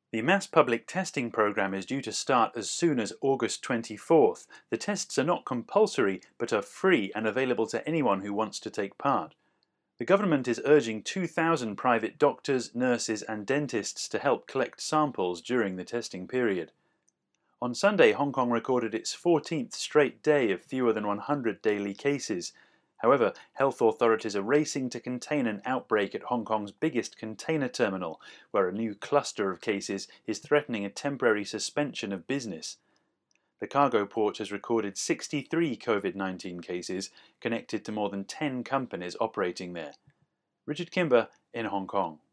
The mass public testing program is due to start as soon as August 24th. The tests are not compulsory but are free and available to anyone who wants to take part. The government is urging 2,000 private doctors, nurses and dentists to help collect samples during the testing period. On Sunday, Hong Kong recorded its 14th straight day of fewer than 100 daily cases. However, health authorities are racing to contain an outbreak at Hong Kong's biggest container terminal, where a new cluster of cases is threatening a temporary suspension of business. The cargo port has recorded 63 COVID-19 cases connected to more than 10 companies operating there. Richard Kimber in Hong Kong.